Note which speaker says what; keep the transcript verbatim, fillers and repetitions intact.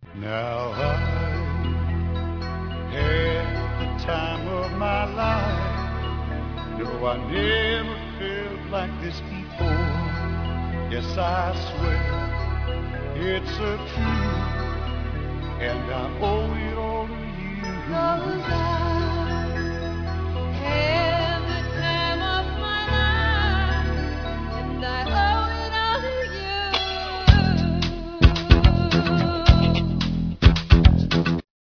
Speaker 1: Now I had the time of my life. No, I never felt like this before. Yes, I swear it's a truth, and I owe it all to you. 'Cause I